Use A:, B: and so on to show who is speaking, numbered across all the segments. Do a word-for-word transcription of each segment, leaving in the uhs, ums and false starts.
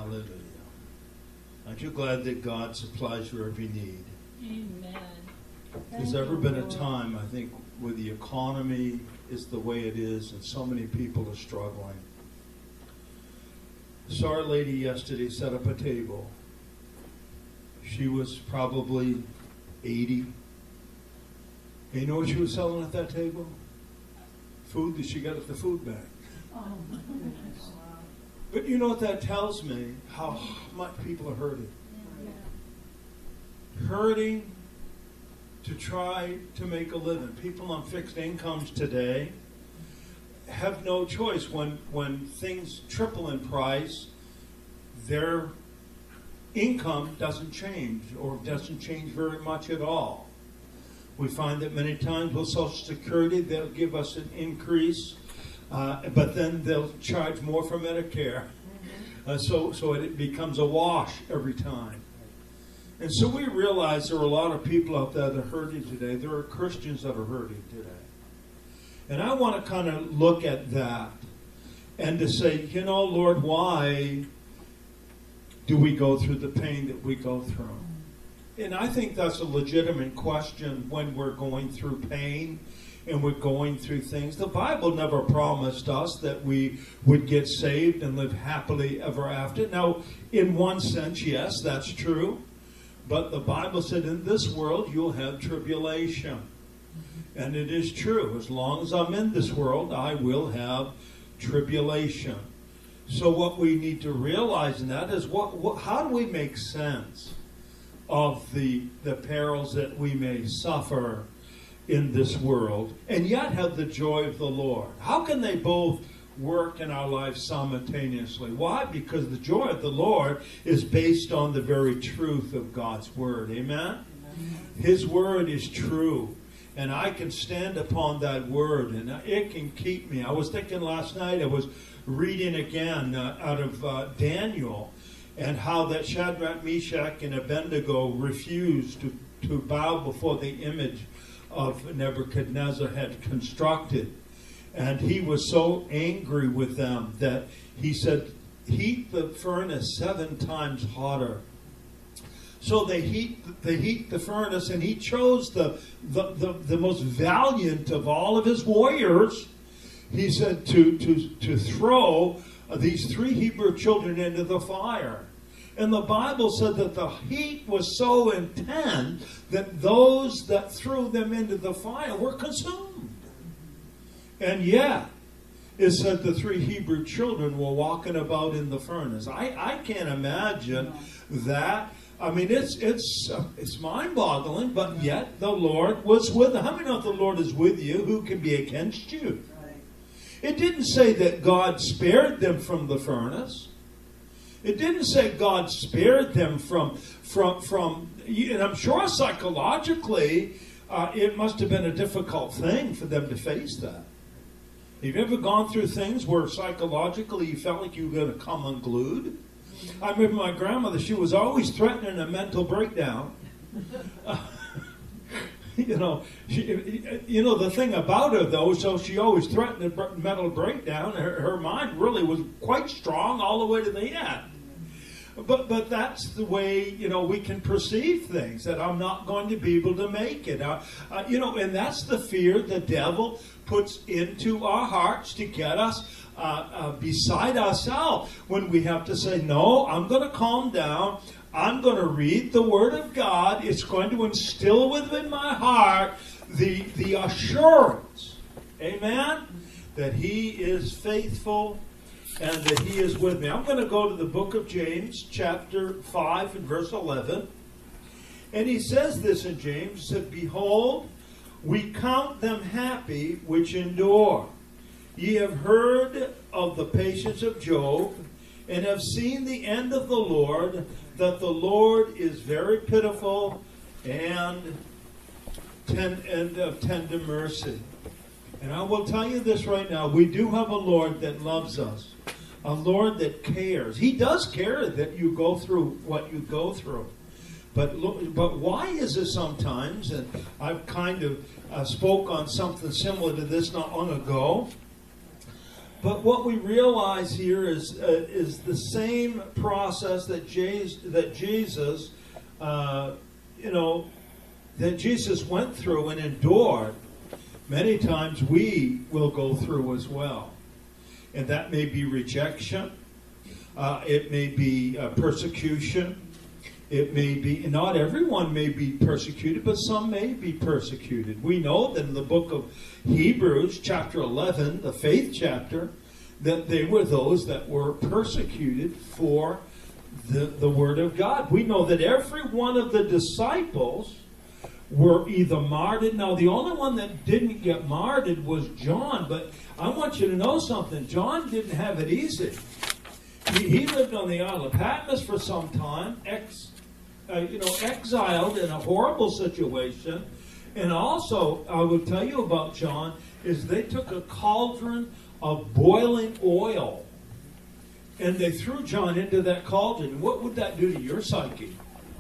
A: Hallelujah. Aren't you glad that God supplies your every need?
B: Amen.
A: There's ever been a time, I think, where the economy is the way it is and so many people are struggling. I saw a lady yesterday set up a table. She was probably eighty. And you know what she was selling at that table? Food that she got at the food bank.
B: Oh, my goodness.
A: But you know what that tells me? How much people are hurting.
B: Yeah.
A: Hurting to try to make a living. People on fixed incomes today have no choice. When when things triple in price, their income doesn't change or doesn't change very much at all. We find that many times with Social Security, they'll give us an increase, uh, but then they'll charge more for Medicare. Uh, so, so it becomes a wash every time. And so we realize there are a lot of people out there that are hurting today. There are Christians that are hurting today. And I want to kind of look at that and to say, you know, Lord, why do we go through the pain that we go through? And I think that's a legitimate question when we're going through pain and we're going through things. The Bible never promised us that we would get saved and live happily ever after. Now, in one sense, yes, that's true. But the Bible said in this world you'll have tribulation. And it is true. As long as I'm in this world, I will have tribulation. So what we need to realize in that is what, what how do we make sense of the, the perils that we may suffer in this world and yet have the joy of the Lord? How can they both work in our lives simultaneously? Why? Because the joy of the Lord is based on the very truth of God's Word. Amen? Amen. His Word is true. And I can stand upon that Word and it can keep me. I was thinking last night, I was reading again uh, out of uh, Daniel, and how that Shadrach, Meshach, and Abednego refused to, to bow before the image of Nebuchadnezzar had constructed. And he was so angry with them that he said, heat the furnace seven times hotter. So they heat, they heat the furnace, and he chose the, the, the, the most valiant of all of his warriors. He said to, to, to throw these three Hebrew children into the fire. And the Bible said that the heat was so intense that those that threw them into the fire were consumed. And yet, it said the three Hebrew children were walking about in the furnace. I, I can't imagine that. I mean, it's it's uh, it's mind-boggling, but yet the Lord was with them. How many know if the Lord is with you, who can be against you? It didn't say that God spared them from the furnace. It didn't say God spared them from, from, from and I'm sure psychologically uh, it must have been a difficult thing for them to face that. Have you ever gone through things where psychologically you felt like you were going to come unglued? I remember my grandmother, she was always threatening a mental breakdown. Uh, You know, she, you know, the thing about her, though, so she always threatened a mental breakdown. Her, her mind really was quite strong all the way to the end. But but that's the way, you know, we can perceive things, that I'm not going to be able to make it. Uh, uh, you know, and that's the fear the devil puts into our hearts to get us uh, uh, beside ourselves when we have to say, no, I'm going to calm down. I'm going to read the Word of God. It's going to instill within my heart the, the assurance, amen, that He is faithful and that He is with me. I'm going to go to the book of James, chapter five and verse eleven. And he says this in James, he said, behold, we count them happy which endure. Ye have heard of the patience of Job, and have seen the end of the Lord, that the Lord is very pitiful and, ten, and of tender mercy. And I will tell you this right now. We do have a Lord that loves us. A Lord that cares. He does care that you go through what you go through. But look, but why is it sometimes, and I've kind of uh, spoke on something similar to this not long ago, But what we realize here is uh, is the same process that Jesus, that Jesus, uh, you know, that Jesus went through and endured. Many times we will go through as well, and that may be rejection. Uh, it may be uh, persecution. It may be, not everyone may be persecuted, but some may be persecuted. We know that in the book of Hebrews, chapter eleven, the faith chapter, that they were those that were persecuted for the, the word of God. We know that every one of the disciples were either martyred. Now, the only one that didn't get martyred was John, but I want you to know something. John didn't have it easy. He, he lived on the Isle of Patmos for some time, ex, uh, you know, exiled in a horrible situation. And also, I will tell you about John, is they took a cauldron of boiling oil and they threw John into that cauldron. What would that do to your psyche?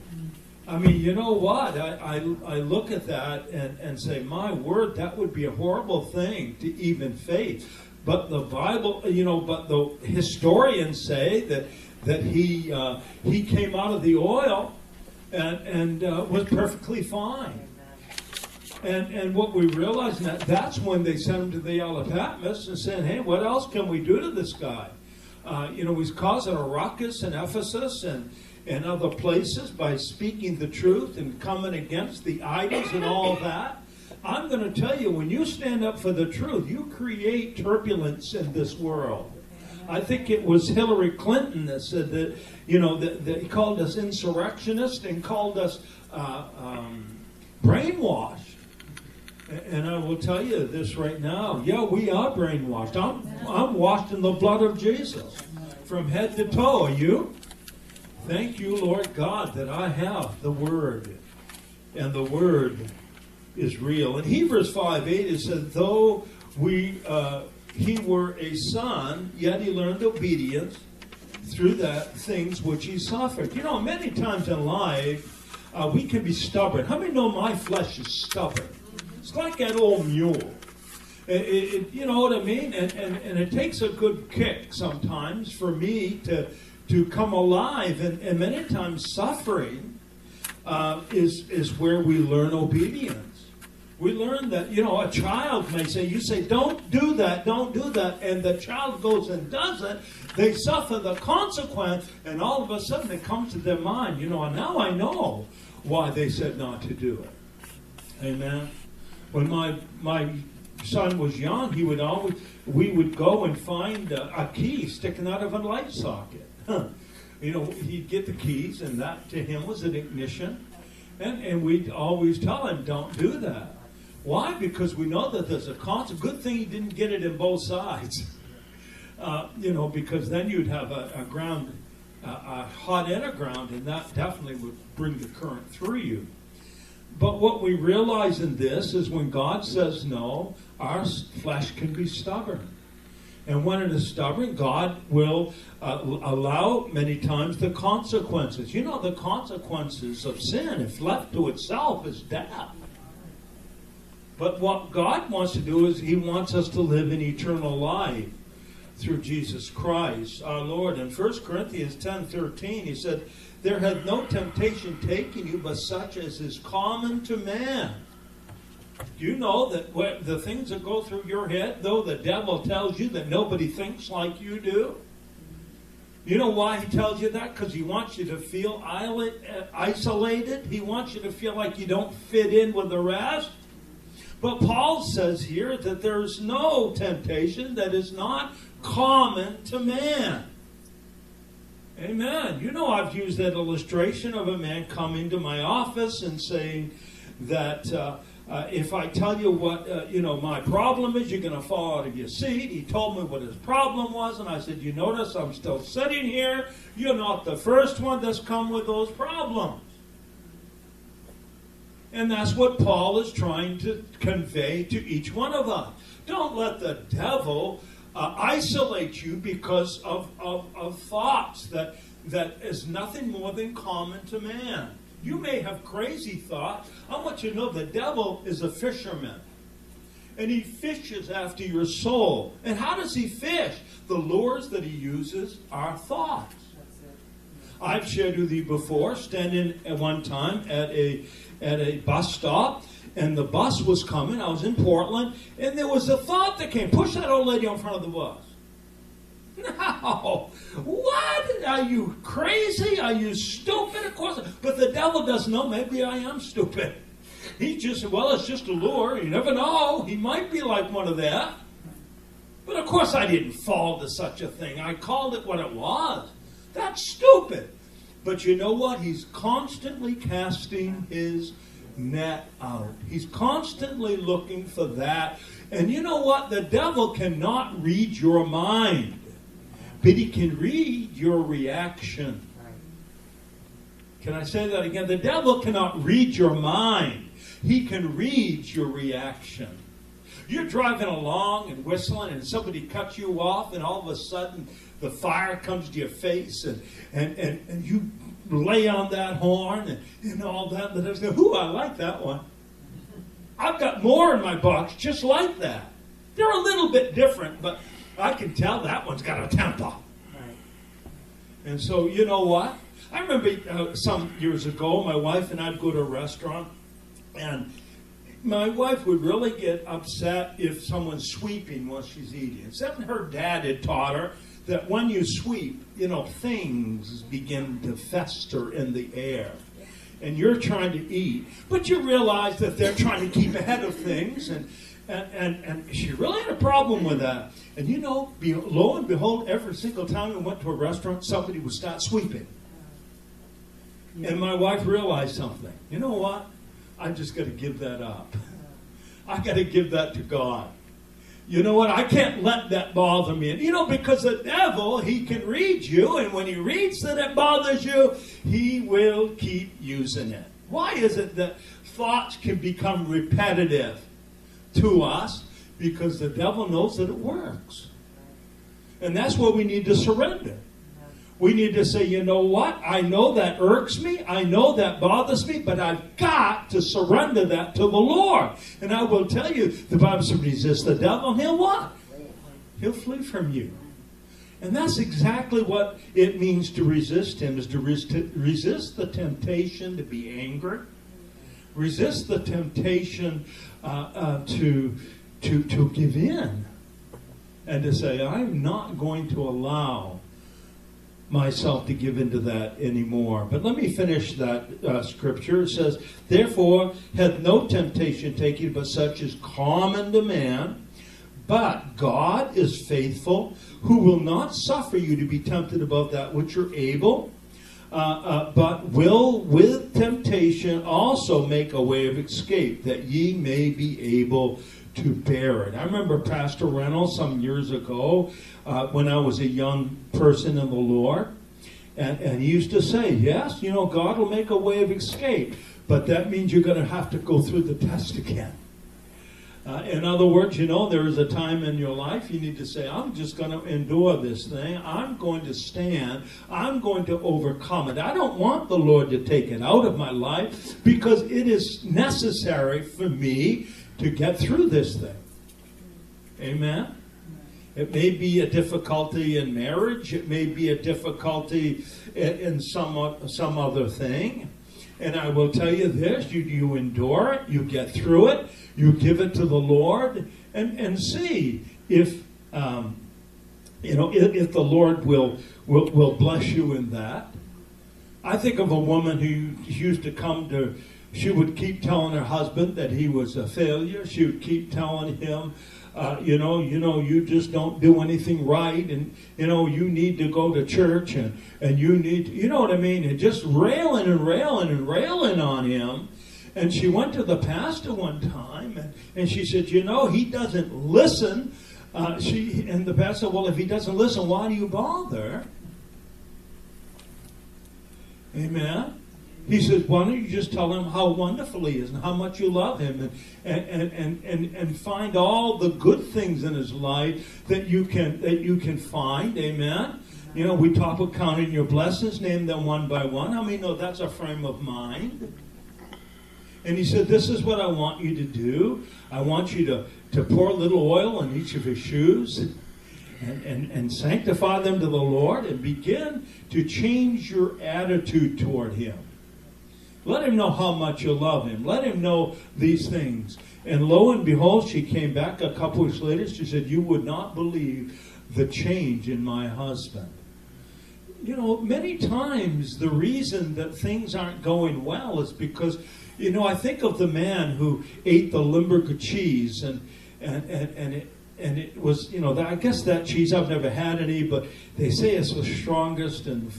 A: I mean, you know what? I, I, I look at that and, and say, my word, that would be a horrible thing to even face. But the Bible, you know, but the historians say that that he uh, he came out of the oil and and uh, was perfectly fine. And and what we realize that that's when they sent him to the Isle of Patmos and said, hey, what else can we do to this guy? Uh, you know, he's causing a ruckus in Ephesus and and other places by speaking the truth and coming against the idols and all that. I'm going to tell you, when you stand up for the truth, you create turbulence in this world. I think it was Hillary Clinton that said that, you know, that, that he called us insurrectionists and called us uh, um, brainwashed. And I will tell you this right now. Yeah, we are brainwashed. I'm, I'm washed in the blood of Jesus from head to toe. Are you? Thank you, Lord God, that I have the Word. And the Word is real. In Hebrews five eight, it said, though we uh, he were a son, yet he learned obedience through that things which he suffered. You know, many times in life, uh, we can be stubborn. How many know my flesh is stubborn? It's like that old mule. It, it, it, you know what I mean? And, and, and it takes a good kick sometimes for me to, to come alive. And, and many times suffering uh, is, is where we learn obedience. We learn that, you know, a child may say, you say, don't do that, don't do that, and the child goes and does it, they suffer the consequence, and all of a sudden it comes to their mind, you know, and now I know why they said not to do it. Amen. When my my son was young, he would always, we would go and find a, a key sticking out of a light socket. You know, he'd get the keys, and that to him was an ignition, and, and we'd always tell him, don't do that. Why? Because we know that there's a consequence. Good thing he didn't get it in both sides. Uh, you know, because then you'd have a, a ground, uh, a hot inner ground, and that definitely would bring the current through you. But what we realize in this is when God says no, our flesh can be stubborn. And when it is stubborn, God will uh, allow many times the consequences. You know, the consequences of sin, if left to itself, is death. But what God wants to do is he wants us to live in eternal life through Jesus Christ, our Lord. In First Corinthians ten thirteen, he said, there hath no temptation taken you but such as is common to man. Do you know that what, the things that go through your head, though the devil tells you that nobody thinks like you do? You know why he tells you that? Because he wants you to feel isolated. He wants you to feel like you don't fit in with the rest. But Paul says here that there is no temptation that is not common to man. Amen. You know, I've used that illustration of a man coming to my office and saying that uh, uh, if I tell you what, uh, you know, my problem is, you're going to fall out of your seat. He told me what his problem was, and I said, you notice I'm still sitting here. You're not the first one that's come with those problems. And that's what Paul is trying to convey to each one of us. Don't let the devil uh, isolate you because of, of, of thoughts that, that is nothing more than common to man. You may have crazy thoughts. I want you to know the devil is a fisherman. And he fishes after your soul. And how does he fish? The lures that he uses are thoughts. I've shared with you before, standing at one time at a at a bus stop, and the bus was coming. I was in Portland, and there was a thought that came, push that old lady in front of the bus. No. What? Are you crazy? Are you stupid? Of course. But the devil doesn't know. Maybe I am stupid. He just, well, it's just a lure. You never know. He might be like one of that. But of course I didn't fall to such a thing. I called it what it was. That's stupid. But you know what? He's constantly casting his net out. He's constantly looking for that. And you know what? The devil cannot read your mind. But he can read your reaction. Can I say that again? The devil cannot read your mind. He can read your reaction. You're driving along and whistling, and somebody cuts you off, and all of a sudden the fire comes to your face, and, and, and, and you lay on that horn and, and all that. And there's, ooh, I like that one. I've got more in my box just like that. They're a little bit different, but I can tell that one's got a temper. Right. And so, you know what? I remember uh, some years ago, my wife and I'd go to a restaurant, and my wife would really get upset if someone's sweeping while she's eating. Except her dad had taught her that when you sweep, you know, things begin to fester in the air. And you're trying to eat, but you realize that they're trying to keep ahead of things, and and, and, and she really had a problem with that. And you know, be, lo and behold, every single time we went to a restaurant, somebody would start sweeping. And my wife realized something. You know what? I just got to give that up. I got to give that to God. You know what? I can't let that bother me. You know, because the devil, he can read you, and when he reads that it bothers you, he will keep using it. Why is it that thoughts can become repetitive to us? Because the devil knows that it works. And that's where we need to surrender. We need to say, you know what? I know that irks me. I know that bothers me, but I've got to surrender that to the Lord. And I will tell you, the Bible says, resist the devil, and he'll what? He'll flee from you. And that's exactly what it means to resist him, is to res- resist the temptation to be angry. Resist the temptation uh, uh, to, to, to give in. And to say, I'm not going to allow myself to give into that anymore. But let me finish that uh, scripture. It says, therefore hath no temptation taken but such as common to man. But God is faithful, who will not suffer you to be tempted above that which you're able, uh, uh, but will with temptation also make a way of escape, that ye may be able to bear it. I remember Pastor Reynolds some years ago, uh, when I was a young person in the Lord, and, and he used to say, yes, you know, God will make a way of escape, but that means you're going to have to go through the test again. Uh, in other words, you know, there is a time in your life you need to say, I'm just going to endure this thing. I'm going to stand. I'm going to overcome it. I don't want the Lord to take it out of my life, because it is necessary for me to get through this thing. Amen? It may be a difficulty in marriage. It may be a difficulty in, in some, some other thing. And I will tell you this, you, you endure it, you get through it, you give it to the Lord, and, and see if, um, you know, if, if the Lord will, will, will bless you in that. I think of a woman who used to come to, she would keep telling her husband that he was a failure. She would keep telling him, uh, you know, you know, you just don't do anything right, and you know, you need to go to church, and and you need, to, you know what I mean, and just railing and railing and railing on him. And she went to the pastor one time, and, and she said, you know, he doesn't listen. Uh, she and the pastor said, well, if he doesn't listen, why do you bother? Amen. He says, why don't you just tell him how wonderful he is and how much you love him, and and, and, and, and find all the good things in his life that you can that you can find. Amen. You know, we talk about counting your blessings, name them one by one. How many know that's a frame of mind? And he said, this is what I want you to do. I want you to, to pour a little oil on each of his shoes and, and, and sanctify them to the Lord and begin to change your attitude toward him. Let him know how much you love him. Let him know these things. And lo and behold, she came back a couple weeks later. She said, you would not believe the change in my husband. You know, many times the reason that things aren't going well is because, you know, I think of the man who ate the Limburger cheese, and and and, and it and it was, you know, that, I guess that cheese, I've never had any, but they say it's the strongest and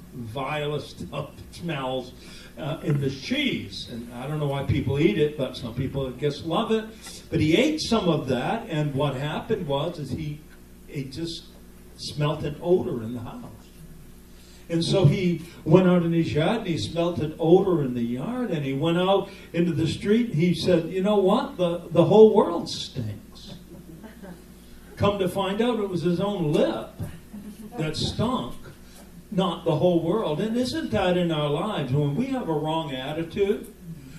A: vilest of smells uh, in the cheese. And I don't know why people eat it, but some people, I guess, love it. But he ate some of that, and what happened was is he it just smelt an odor in the house. And so he went out in his yard and he smelt an odor in the yard, and he went out into the street and he said, you know what? The, the whole world stinks. Come to find out, it was his own lip that stunk, not the whole world. And isn't that in our lives? When we have a wrong attitude,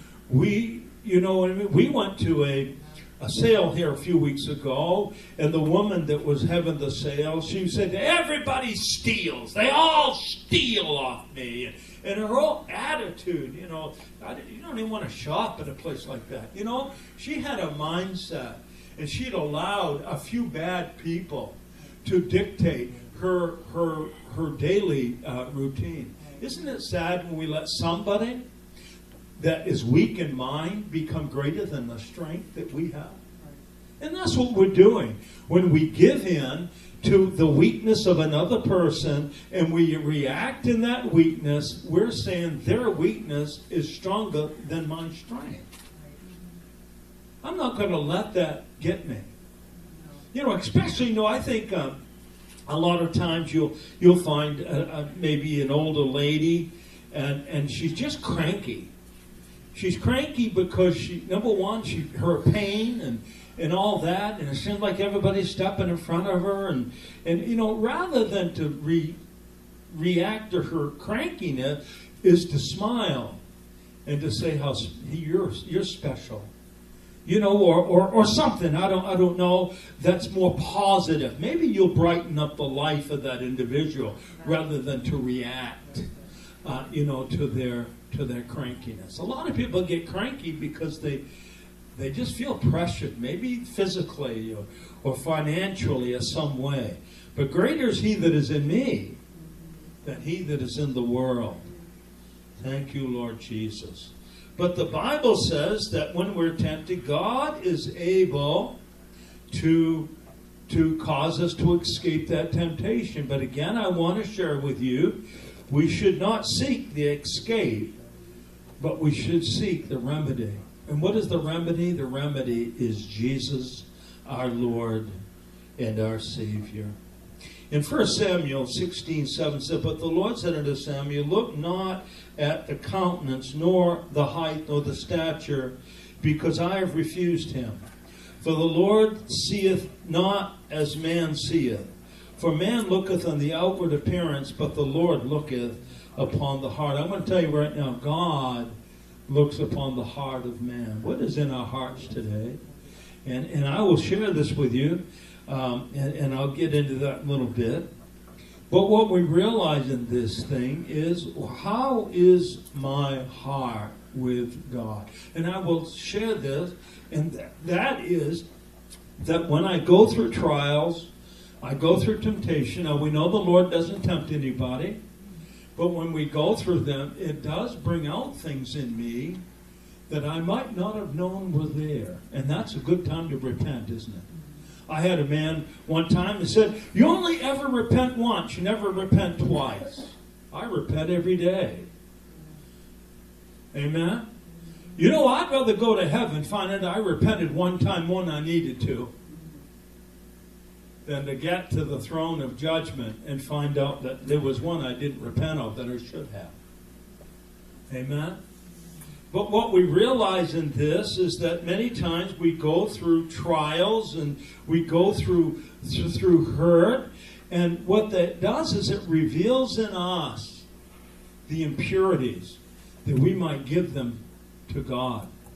A: we, you know what I mean? We went to a a sale here a few weeks ago, and the woman that was having the sale, she said, everybody steals. They all steal off me. And, and her whole attitude, you know, I, you don't even want to shop at a place like that. You know, she had a mindset, and she'd allowed a few bad people to dictate her her her daily uh, routine. Isn't it sad when we let somebody that is weak in mind become greater than the strength that we have? And that's what we're doing. When we give in to the weakness of another person and we react in that weakness, we're saying their weakness is stronger than my strength. I'm not going to let that get me. You know, especially, you know, I think um, a lot of times you'll you'll find a, a, maybe an older lady, and, and she's just cranky. She's cranky because she, number one, she her pain and, and all that, and it seems like everybody's stepping in front of her, and, and you know, rather than to re, react to her crankiness, is to smile and to say how you're you're special, you know, or, or or something. I don't I don't know. That's more positive. Maybe you'll brighten up the life of that individual rather than to react, uh, you know, to their. to their crankiness. A lot of people get cranky because they they just feel pressured, maybe physically or, or financially or some way. But greater is he that is in me than he that is in the world. Thank you, Lord Jesus. But the Bible says that when we're tempted, God is able to, to cause us to escape that temptation. But again, I want to share with you, we should not seek the escape, but we should seek the remedy. And what is the remedy? The remedy is Jesus, our Lord and our Savior. In First Samuel sixteen seven said, but the Lord said unto Samuel, look not at the countenance, nor the height, nor the stature, because I have refused him. For the Lord seeth not as man seeth. For man looketh on the outward appearance, but the Lord looketh upon the heart. I'm going to tell you right now, God looks upon the heart of man. What is in our hearts today? And and I will share this with you, um, and, and I'll get into that in a little bit. But what we realize in this thing is, how is my heart with God? And I will share this, and that, that is that when I go through trials, I go through temptation. Now, we know the Lord doesn't tempt anybody. But when we go through them, it does bring out things in me that I might not have known were there. And that's a good time to repent, isn't it? I had a man one time that said, you only ever repent once. You never repent twice. I repent every day. Amen? You know, I'd rather go to heaven and find out I repented one time more than I needed to, than to get to the throne of judgment and find out that there was one I didn't repent of that I should have. Amen? But what we realize in this is that many times we go through trials and we go through, through hurt, and what that does is it reveals in us the impurities that we might give them to God.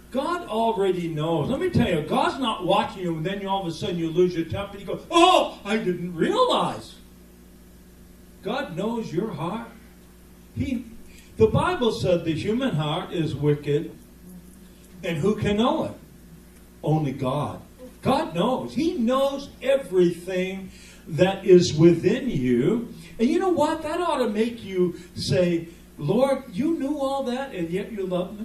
A: God already knows. Let me tell you, God's not watching you and then you all of a sudden you lose your temper and you go, oh, I didn't realize. God knows your heart. He, the Bible said the human heart is wicked, and who can know it? Only God. God knows. He knows everything that is within you. And you know what? That ought to make you say, Lord, you knew all that and yet you love me?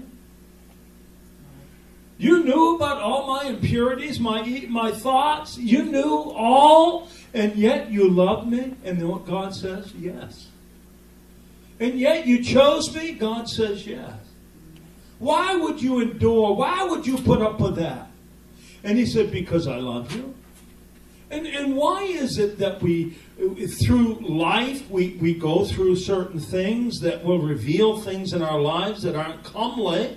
A: You knew about all my impurities, my my thoughts. You knew all, and yet you loved me. And then what God says? Yes. And yet you chose me? God says yes. Why would you endure? Why would you put up with that? And he said, because I love you. And, and why is it that we, through life, we, we go through certain things that will reveal things in our lives that aren't comely?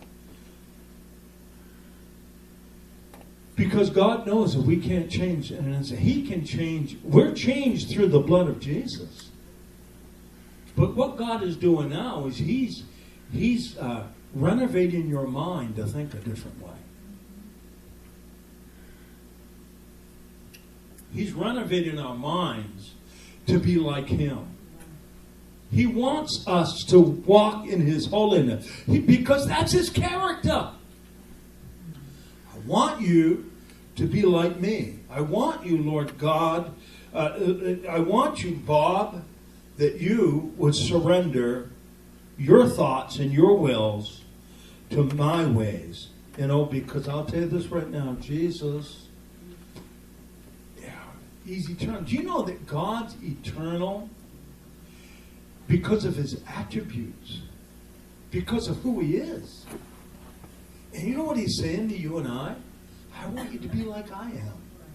A: Because God knows that we can't change it. And He can change. We're changed through the blood of Jesus. But what God is doing now is He's, he's uh, renovating your mind to think a different way. He's renovating our minds to be like Him. He wants us to walk in His holiness. He, because that's His character. I want you to be like me. I want you, Lord God. Uh, I want you, Bob, that you would surrender your thoughts and your wills to my ways. You know, because I'll tell you this right now, Jesus, yeah, He's eternal. Do you know that God's eternal because of His attributes, because of who He is? And you know what He's saying to you and I? I want you to be like I am.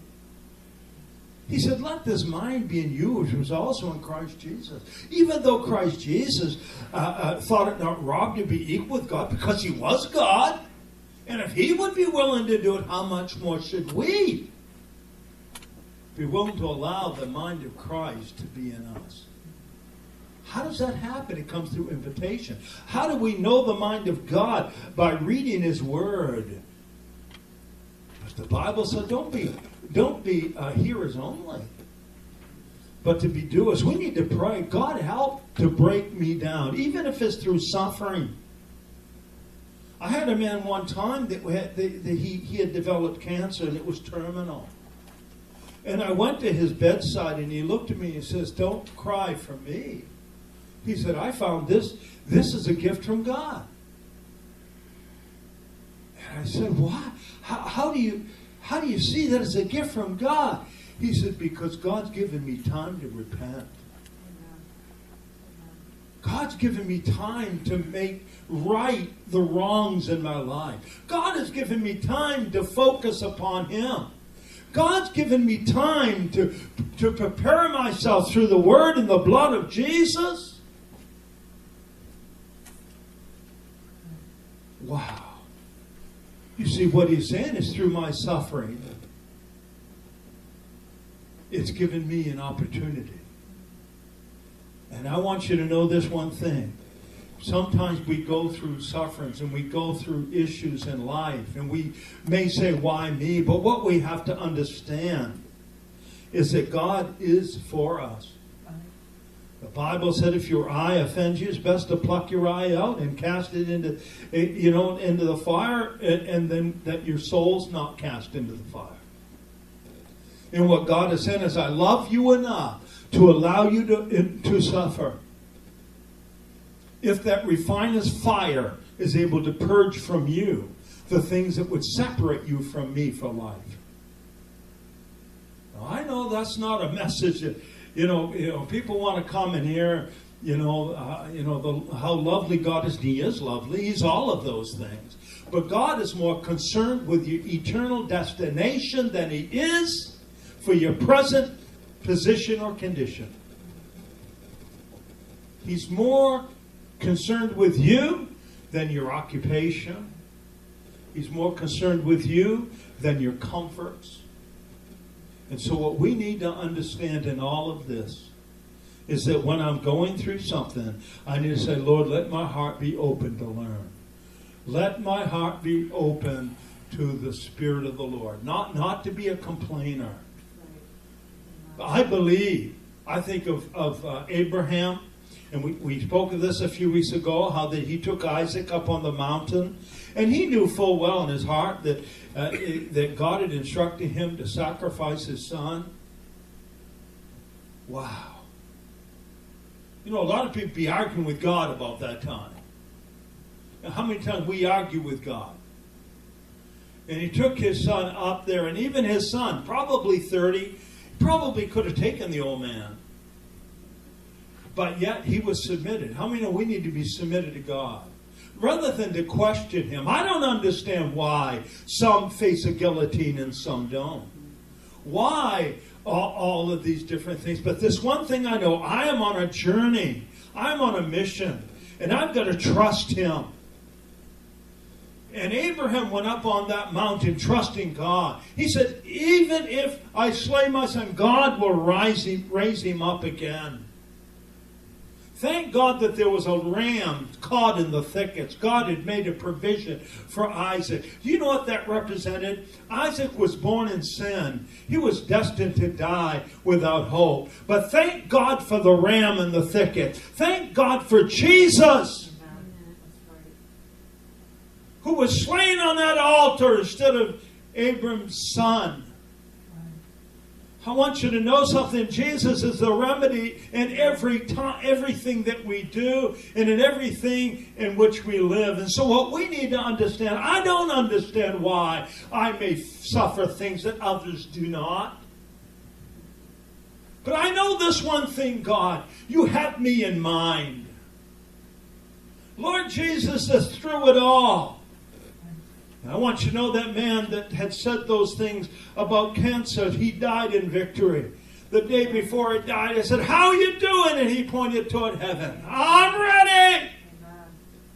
A: He said, let this mind be in you, which was also in Christ Jesus. Even though Christ Jesus uh, uh, thought it not wrong to be equal with God because He was God. And if He would be willing to do it, how much more should we be willing to allow the mind of Christ to be in us? How does that happen? It comes through invitation. How do we know the mind of God? By reading His Word. But the Bible said, don't be, don't be uh, hearers only, but to be doers. We need to pray, God, help to break me down, even if it's through suffering. I had a man one time that, had, that, that he, he had developed cancer and it was terminal. And I went to his bedside and he looked at me and says, don't cry for me. He said, I found this, this is a gift from God. And I said, why? How, how do you, how do you see that as a gift from God? He said, because God's given me time to repent. God's given me time to make right the wrongs in my life. God has given me time to focus upon Him. God's given me time to, to prepare myself through the Word and the blood of Jesus. Wow. You see, what He's saying is through my suffering, it's given me an opportunity. And I want you to know this one thing. Sometimes we go through sufferings and we go through issues in life. And we may say, why me? But what we have to understand is that God is for us. The Bible said if your eye offends you, it's best to pluck your eye out and cast it into, you know, into the fire, and, and then that your soul's not cast into the fire. And what God has said is, I love you enough to allow you to, to suffer. If that refiner's fire is able to purge from you the things that would separate you from me for life. Now, I know that's not a message that, you know, you know, people want to come in here, you know, uh, you know, the, how lovely God is. He is lovely. He's all of those things. But God is more concerned with your eternal destination than He is for your present position or condition. He's more concerned with you than your occupation. He's more concerned with you than your comforts. And so what we need to understand in all of this is that when I'm going through something, I need to say, Lord, let my heart be open to learn. Let my heart be open to the Spirit of the Lord. Not, not to be a complainer. I believe. I think of, of uh, Abraham. And we, we spoke of this a few weeks ago, how that he took Isaac up on the mountain. And he knew full well in his heart that, uh, that God had instructed him to sacrifice his son. Wow. You know, a lot of people be arguing with God about that time. Now, how many times we argue with God? And he took his son up there, and even his son, probably thirty, probably could have taken the old man. But yet he was submitted. How many know we need to be submitted to God? Rather than to question him. I don't understand why some face a guillotine and some don't. Why all, all of these different things? But this one thing I know, I am on a journey. I'm on a mission. And I've got to trust him. And Abraham went up on that mountain trusting God. He said, even if I slay my son, God will rise him, raise him up again. Thank God that there was a ram caught in the thickets. God had made a provision for Isaac. Do you know what that represented? Isaac was born in sin. He was destined to die without hope. But thank God for the ram in the thicket. Thank God for Jesus, who was slain on that altar instead of Abram's son. I want you to know something. Jesus is the remedy in every time, everything that we do and in everything in which we live. And so what we need to understand, I don't understand why I may suffer things that others do not. But I know this one thing, God, you have me in mind. Lord Jesus is through it all. I want you to know that man that had said those things about cancer, he died in victory. The day before he died, I said, how are you doing? And he pointed toward heaven. I'm ready. Amen.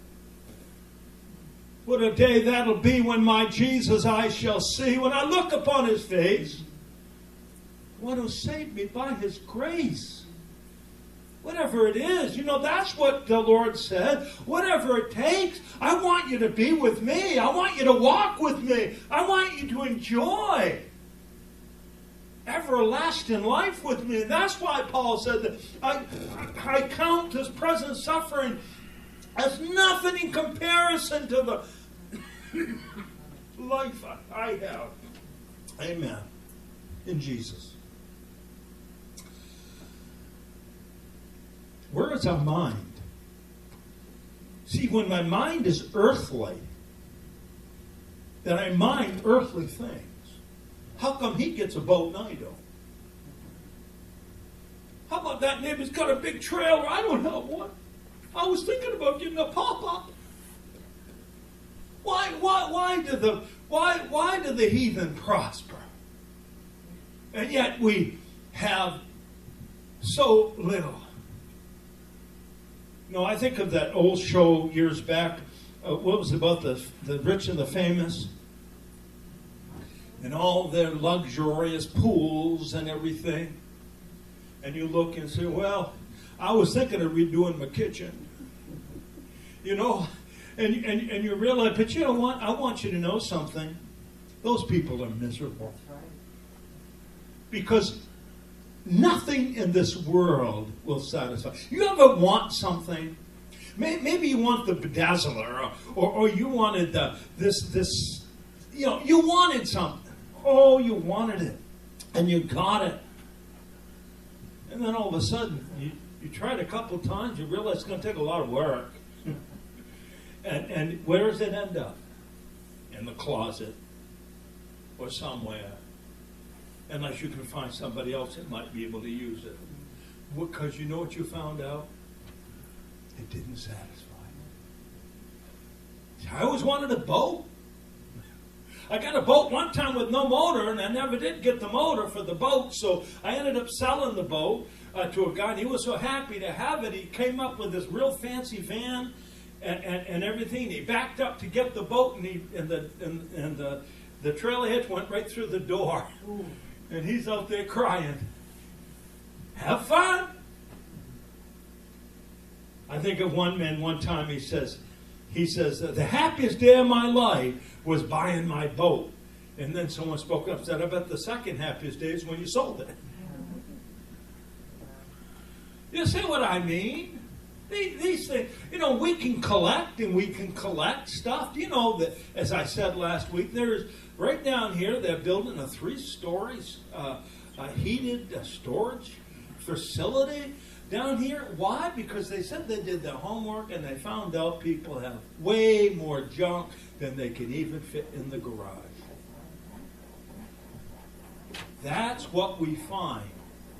A: What a day that'll be when my Jesus I shall see. When I look upon his face, one who saved me by his grace. Whatever it is, you know, that's what the Lord said. Whatever it takes, I want you to be with me. I want you to walk with me. I want you to enjoy everlasting life with me. And that's why Paul said that I, I count this present suffering as nothing in comparison to the life I have. Amen. In Jesus. Where is our mind? See, when my mind is earthly, then I mind earthly things. How come he gets a boat and I don't? How about that neighbor's got a big trailer? I don't have one. I was thinking about getting a pop-up. Why, why, why do the, why, why do the heathen prosper? And yet we have so little. You know, I think of that old show years back. Uh, what was it about the the rich and the famous? And all their luxurious pools and everything. And you look and say, well, I was thinking of redoing my kitchen. You know, and, and, and you realize, but you know what? I want you to know something. Those people are miserable. Because nothing in this world will satisfy. You ever want something? Maybe you want the bedazzler, or, or, or you wanted the, this, this, you know, you wanted something. Oh, you wanted it. And you got it. And then all of a sudden, you, you tried a couple times, you realize it's going to take a lot of work. and, and where does it end up? In the closet or somewhere. Unless you can find somebody else that might be able to use it. Because you know what you found out? It didn't satisfy. I always wanted a boat. I got a boat one time with no motor, and I never did get the motor for the boat, so I ended up selling the boat uh, to a guy, and he was so happy to have it. He came up with this real fancy van and, and, and everything. He backed up to get the boat, and, he, and, the, and, and the, the trailer hitch went right through the door. Ooh. And he's out there crying. Have fun. I think of one man one time, he says, he says, the happiest day of my life was buying my boat. And then someone spoke up and said, I bet the second happiest day is when you sold it. You see what I mean? These, these things, you know, we can collect and we can collect stuff. You know, that, as I said last week, there's right down here, they're building a three-story uh, uh, heated uh, storage facility down here. Why? Because they said they did their homework and they found out people have way more junk than they can even fit in the garage. That's what we find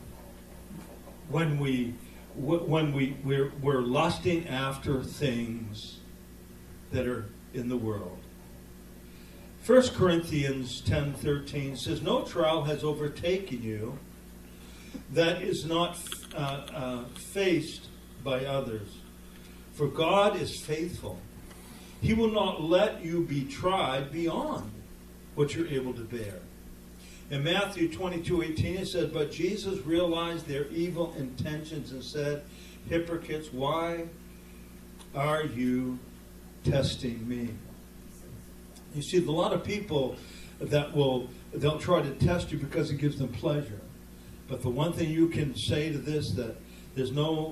A: when we when we we're, we're lusting after things that are in the world. First Corinthians ten thirteen says, "No trial has overtaken you that is not uh, uh, faced by others. For God is faithful. He will not let you be tried beyond what you're able to bear." In Matthew twenty-two eighteen, it says, "But Jesus realized their evil intentions and said, 'Hypocrites, why are you testing me?'" You see, a lot of people that will, they'll try to test you because it gives them pleasure. But the one thing you can say to this, that there's no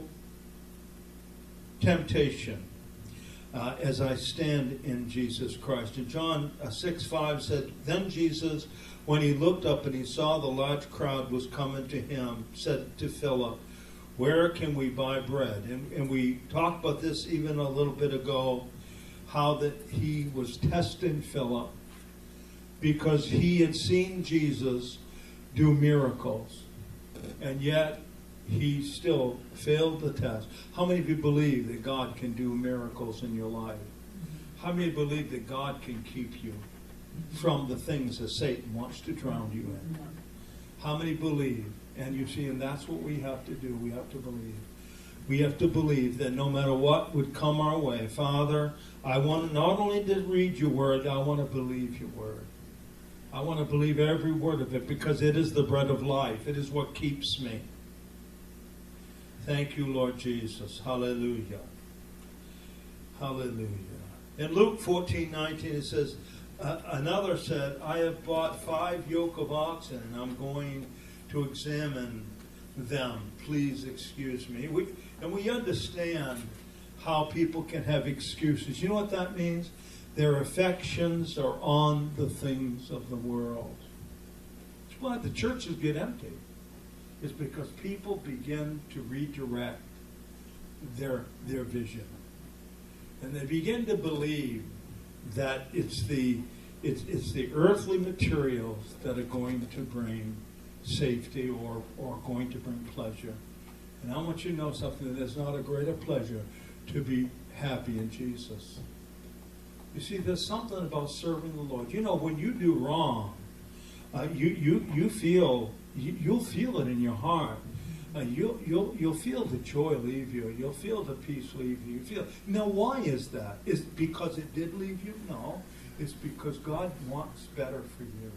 A: temptation uh, as I stand in Jesus Christ. In John uh, six five said, "Then Jesus, when he looked up and he saw the large crowd was coming to him, said to Philip, 'Where can we buy bread?'" And, and we talked about this even a little bit ago, how that he was testing Philip because he had seen Jesus do miracles. And yet, he still failed the test. How many of you believe that God can do miracles in your life? How many believe that God can keep you from the things that Satan wants to drown you in? How many believe? And you see, and that's what we have to do. We have to believe. We have to believe that no matter what would come our way, Father, I want not only to read your word, I want to believe your word. I want to believe every word of it because it is the bread of life. It is what keeps me. Thank you, Lord Jesus. Hallelujah. Hallelujah. In Luke fourteen nineteen, it says, uh, another said, "I have bought five yoke of oxen, and I'm going to examine them. Please excuse me." We, and we understand how people can have excuses. You know what that means? Their affections are on the things of the world. That's why the churches get empty. It's because people begin to redirect their their vision. And they begin to believe that it's the it's it's the earthly materials that are going to bring safety or, or going to bring pleasure. And I want you to know something, that there's not a greater pleasure to be happy in Jesus. You see, there's something about serving the Lord. You know, when you do wrong, uh, you, you, you feel, you, you'll feel it in your heart. Uh, you'll, you'll, you'll feel the joy leave you. You'll feel the peace leave you. You feel. Now, why is that? Is it because it did leave you? No. It's because God wants better for you.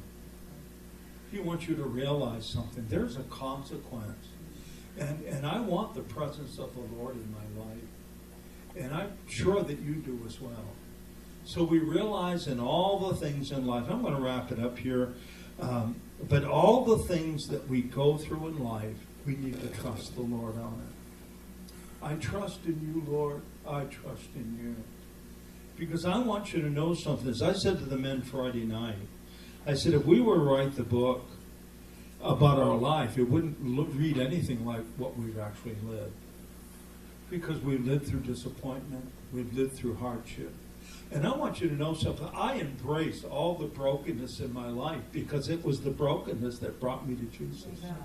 A: He wants you to realize something. There's a consequence. And, and I want the presence of the Lord in my life. And I'm sure that you do as well. So we realize in all the things in life, I'm going to wrap it up here, um, but all the things that we go through in life, we need to trust the Lord on it. I trust in you, Lord. I trust in you. Because I want you to know something. As I said to the men Friday night, I said, if we were to write the book about our life, it wouldn't look, read anything like what we've actually lived. Because we've lived through disappointment. We've lived through hardship. And I want you to know something. I embraced all the brokenness in my life because it was the brokenness that brought me to Jesus.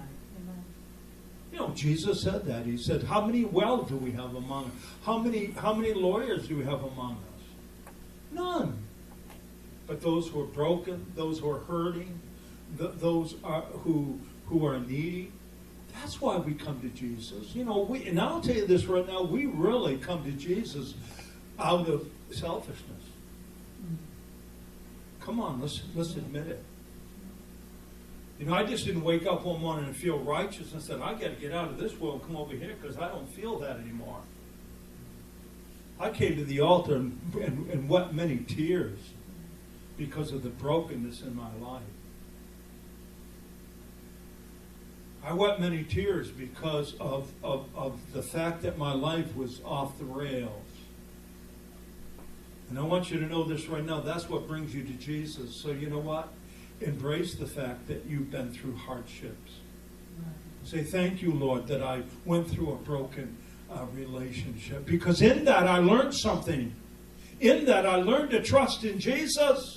A: You know, Jesus said that. He said, how many wells do we have among us? How many, how many lawyers do we have among us? None. But those who are broken, those who are hurting, th- those are, who who are needy, that's why we come to Jesus. You know, we, and I'll tell you this right now, we really come to Jesus out of selfishness. Come on, let's let's admit it. You know, I just didn't wake up one morning and feel righteous and said, I got to get out of this world and come over here because I don't feel that anymore. I came to the altar and, and, and wept many tears because of the brokenness in my life. I wept many tears because of, of, of the fact that my life was off the rails. And I want you to know this right now. That's what brings you to Jesus. So you know what? Embrace the fact that you've been through hardships. Say, thank you, Lord, that I went through a broken uh, relationship. Because in that I learned something. In that I learned to trust in Jesus.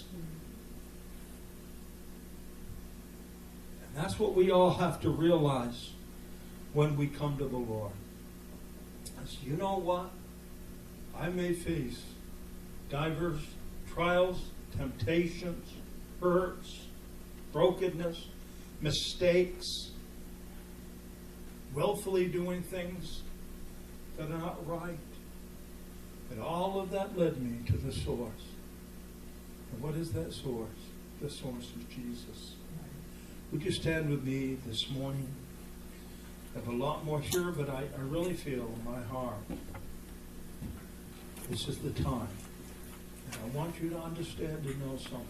A: And that's what we all have to realize when we come to the Lord. As you know what? I may face diverse trials, temptations, hurts, brokenness, mistakes, willfully doing things that are not right. But all of that led me to the source. And what is that source? The source is Jesus. Would you stand with me this morning? I have a lot more here, but I, I really feel in my heart this is the time. And I want you to understand and know something.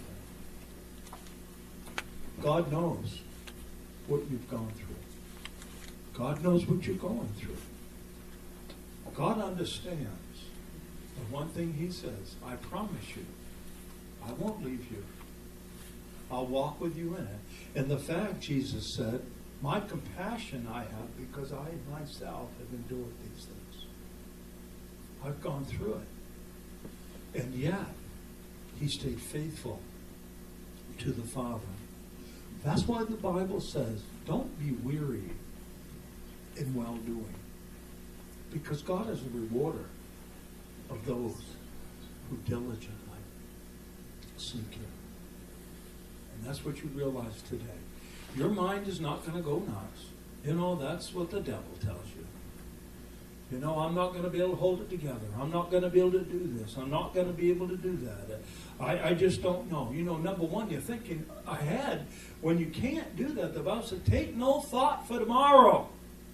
A: God knows what you've gone through. God knows what you're going through. God understands. And one thing he says, I promise you, I won't leave you. I'll walk with you in it. And the fact, Jesus said, my compassion I have because I myself have endured these things. I've gone through it. And yet, he stayed faithful to the Father. That's why the Bible says, don't be weary in well-doing. Because God is a rewarder of those who diligently seek him. And that's what you realize today. Your mind is not going to go nuts. You know, that's what the devil tells you. You know, I'm not going to be able to hold it together. I'm not going to be able to do this. I'm not going to be able to do that. I, I just don't know. You know, number one, you're thinking ahead. When you can't do that, the Bible says, take no thought for tomorrow.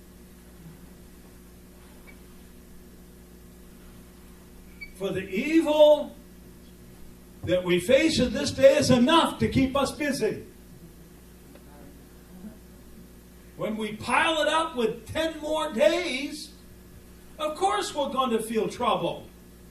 A: For the evil that we face in this day is enough to keep us busy. When we pile it up with ten more days, of course we're going to feel trouble.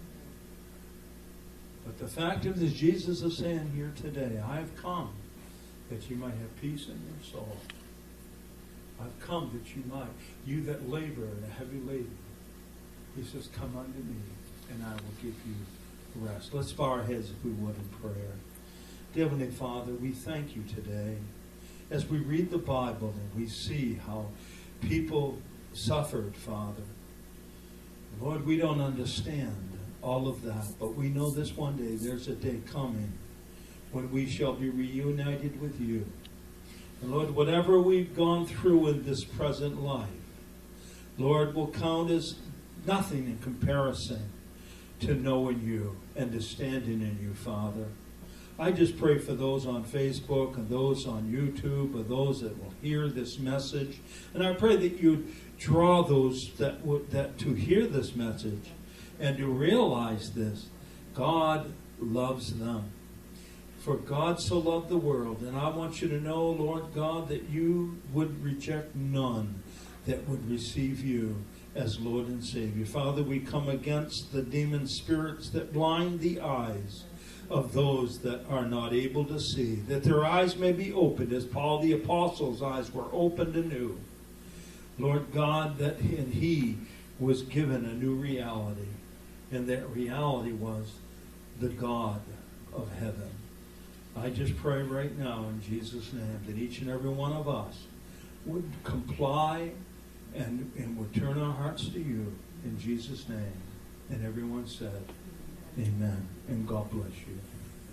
A: But the fact is, as Jesus is saying here today, I have come that you might have peace in your soul. I've come that you might, you that labor and are heavy laden. He says, come unto me, and I will give you rest. Let's bow our heads if we would in prayer. Dear Heavenly Father, we thank you today as we read the Bible and we see how people suffered, Father. Lord, we don't understand all of that, but we know this one day there's a day coming when we shall be reunited with you. And Lord, whatever we've gone through in this present life, Lord, will count as nothing in comparison to knowing you and to standing in you, Father. I just pray for those on Facebook and those on YouTube and those that will hear this message. And I pray that you draw those that would, that to hear this message and to realize this. God loves them. For God so loved the world. And I want you to know, Lord God, that you would reject none that would receive you as Lord and Savior. Father, we come against the demon spirits that blind the eyes of those that are not able to see, that their eyes may be opened as Paul the Apostle's eyes were opened anew. Lord God, that and he was given a new reality, and that reality was the God of heaven. I just pray right now in Jesus' name that each and every one of us would comply and, and would turn our hearts to you in Jesus' name. And everyone said, amen. And God bless you.